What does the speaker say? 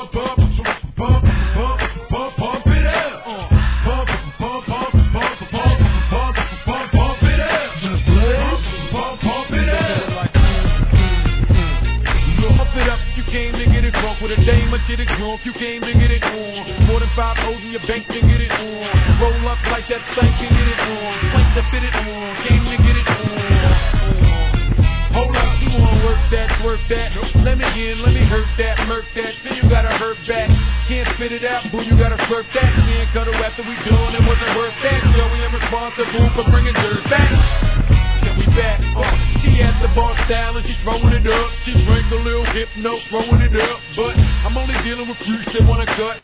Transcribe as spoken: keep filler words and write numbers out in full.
pump, pump, pump, pump, pump, pump it up. Pump, pump, pump, pump, pump, pump, pump, pump it up. Just pump, pump, pump it up. Pump it up, you came to get it drunk with a dame or get it drunk. You came to get it on. More than five O's in your bank to get it on. Roll up like that thing can get it on. Plank to fit it on. Came to get it on. Hold up, you wanna work that, work that. Let me in, let me hurt that, murk that. Then you gotta hurt back. Can't spit it out, boo, you gotta slurp that. Can't cuddle after we done, it wasn't worth that. So we ain't responsible for bringing dirt back. Then we back, uh, she has the bar style and she's throwing it up. She drinks a little hypno, throwing it up. But I'm only dealing with freaks that wanna cut.